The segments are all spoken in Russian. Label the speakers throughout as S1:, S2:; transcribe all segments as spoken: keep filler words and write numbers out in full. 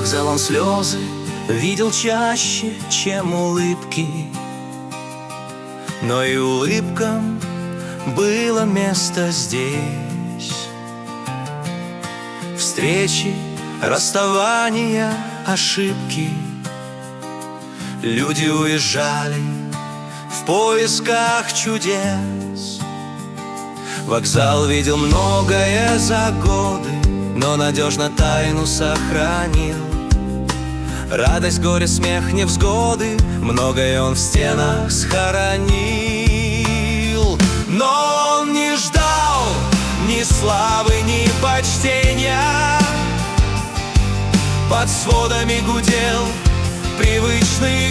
S1: вокзал он слезы видел чаще, чем улыбки, но и улыбкам было место здесь. Встречи, расставания, ошибки. Люди уезжали в поисках чудес. Вокзал видел многое за годы, но надежно тайну сохранил. Радость, горе, смех, невзгоды, многое он в стенах схоронил. Но он не ждал ни славы, ни почтения. Под сводами гудел привычный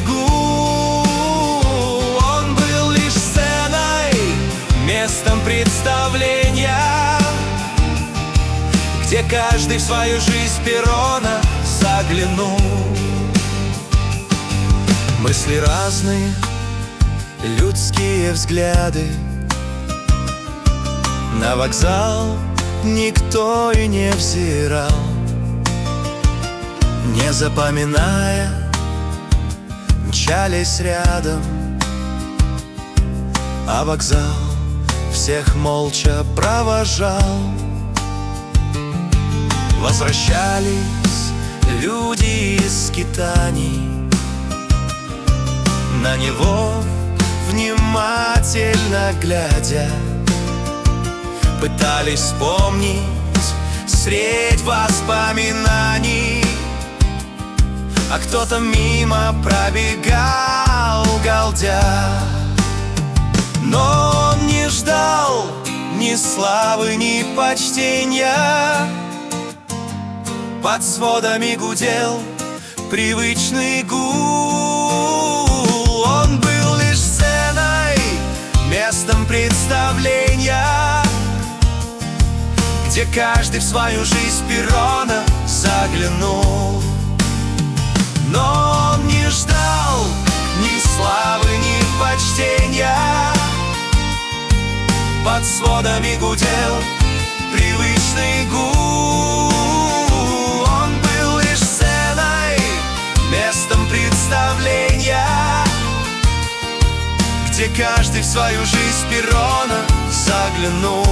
S1: гул. Он был лишь сценой, местом представления, где каждый в свою жизнь перрона заглянул. Мысли разные, людские взгляды. На вокзал никто и не взирал, не запоминая, мчались рядом. А вокзал всех молча провожал. Возвращались люди из скитаний, на него внимательно глядя, пытались вспомнить средь воспоминаний. А кто-то мимо пробегал, галдя. Но он не ждал ни славы, ни почтения. Под сводами гудел привычный гул. Он был лишь сценой, местом представления, где каждый в свою жизнь перрона заглянул. Но он не ждал ни славы, ни почтения. Под сводами гудел привычный гул. Он был лишь сценой, местом представления, где каждый в свою жизнь перрона заглянул.